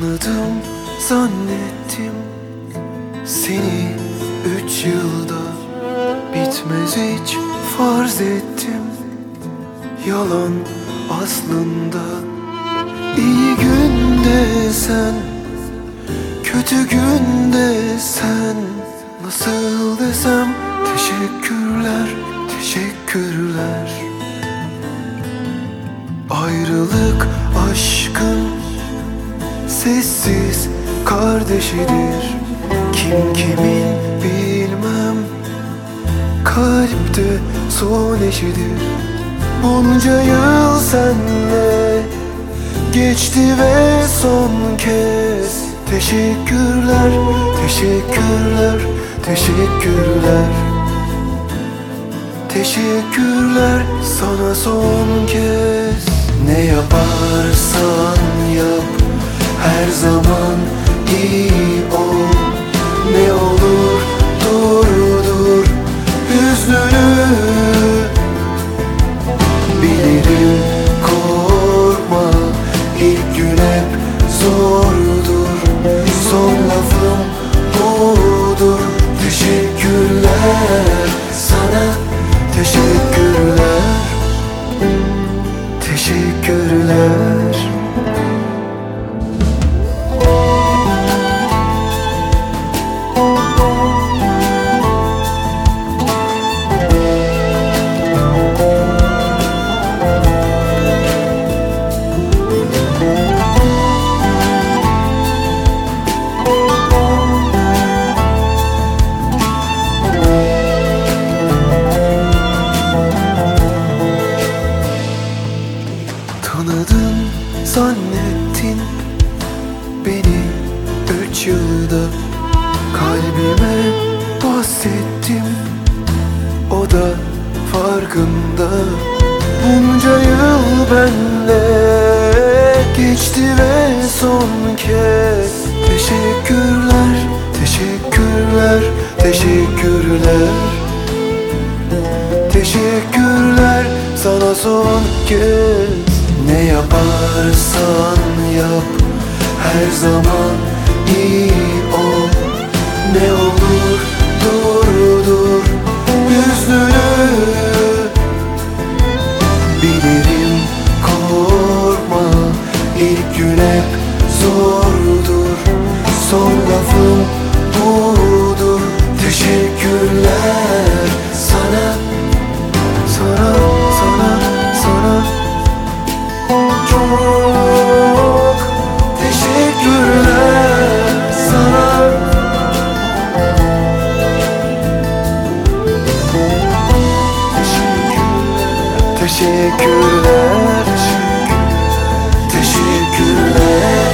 Tanıdım zannettim seni 3 yılda, bitmez hiç farz ettim. Yalan aslında. İyi günde sen, kötü günde sen. Nasıl desem teşekkürler, teşekkürler. Ayrılık aşkın sessiz kardeşidir. Kim kimin bilmem, kalpte son eşidir. Bunca yıl senle geçti ve son kez teşekkürler, teşekkürler, teşekkürler. Teşekkürler sana son kez. Ne yaparsan yap, her zaman iyi ol. Ne olur durdur hüznünü. Bilirim korkma, ilk gün hep zordur. Son lafım budur. Teşekkürler sana, teşekkürler, teşekkürler. Tanıdın zannettin beni 3 yılda. Kalbime bahsettim, o da farkında. Bunca yıl benle geçti ve son kez teşekkürler, teşekkürler, teşekkürler. Teşekkürler sana son kez. Ne yaparsan yap, her zaman iyi ol. Ne olur durdur hüznünü. Bilirim korkma, ilk gün hep zordur. Son lafım budur. Teşekkürler sana, sana, sana, sana. Çok teşekkürler sana. Teşekkürler, teşekkürler, teşekkürler.